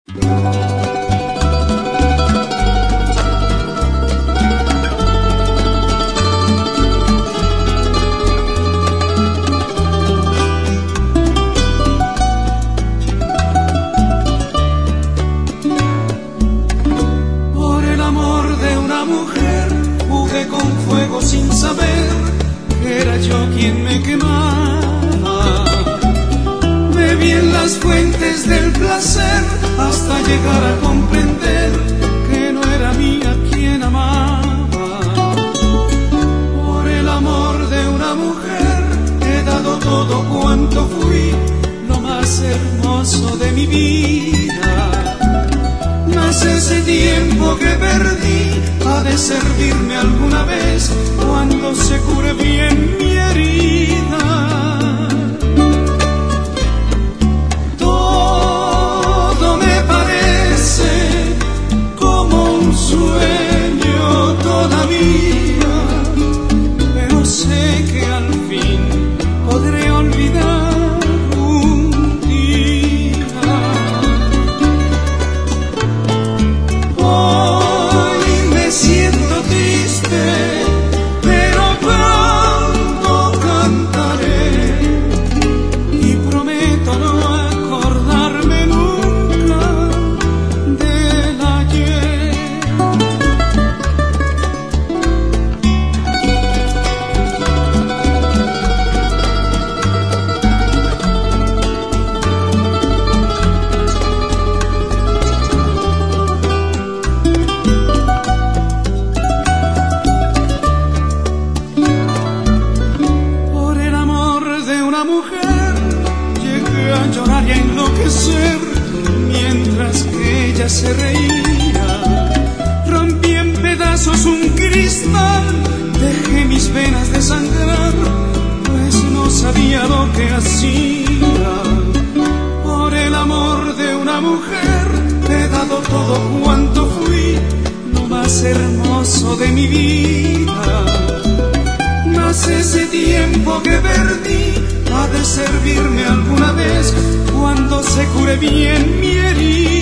Por el amor de una mujer jugué con fuego sin saber que era yo quien me quemaba. Bebí en las fuentes del placer hasta llegar a comprender que no era mía quien amaba. Por el amor de una mujer he dado todo cuanto fui, lo más hermoso de mi vida. Mas ese tiempo que perdí ha de servirme alguna vez cuando se cure bien mi herida. Todo me parece como un sueño todavía, pero sé que al fin podré olvidar un día. Hoy me siento triste, pero pronto cantaré y prometo no acordarme nunca del ayer. Por el amor de una mujer llegué a llorar y a enloquecer mientras que ella se reía. Rompí en pedazos un cristal, dejé mis venas desangrar, pues no sabía lo que hacía. Por el amor de una mujer he dado todo cuanto fui, lo más hermoso de mi vida. Mas ese tiempo que perdí ha de servirme alguna vez cuando se cure bien mi herida.